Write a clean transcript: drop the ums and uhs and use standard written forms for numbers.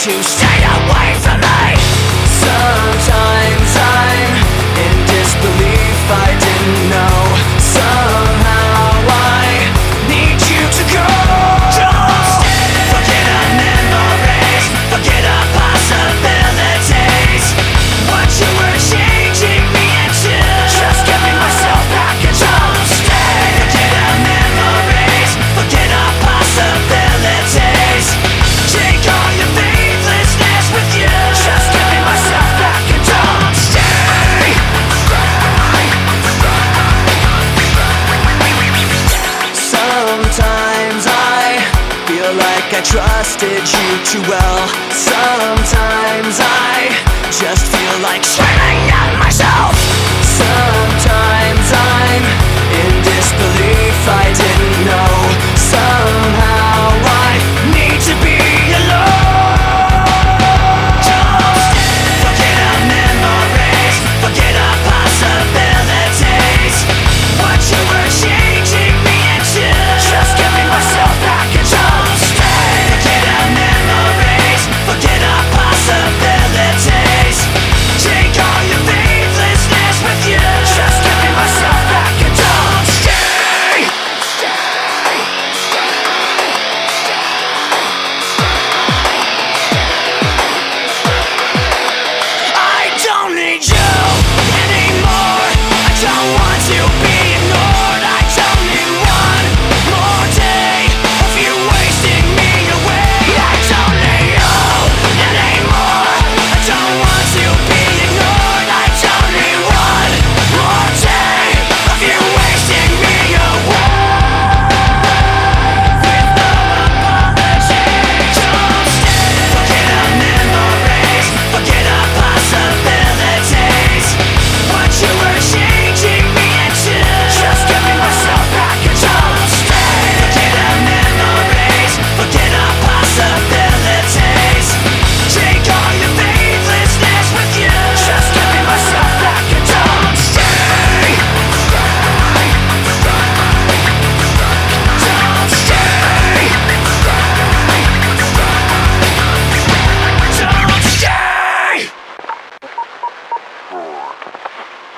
to stay away from me. Sometimes I'm in disbelief, I didn't know. Somehow I need you to go. Don't stay. Forget our memories, forget our possibilities. What you were changing me into, just give me myself back and don't stay. Forget our memories, forget our possibilities. Take all your faithlessness with you, just give me myself back and don't stay. Sometimes I feel like I trusted you too well. Sometimes I just feel like screaming at myself. Sometimes I'm in disbelief, I didn't know. Somehow